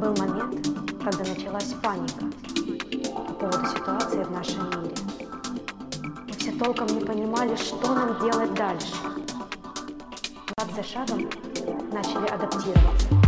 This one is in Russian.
Был момент, когда началась паника по поводу ситуации в нашем мире. Мы все толком не понимали, что нам делать дальше. Шаг за шагом начали адаптироваться.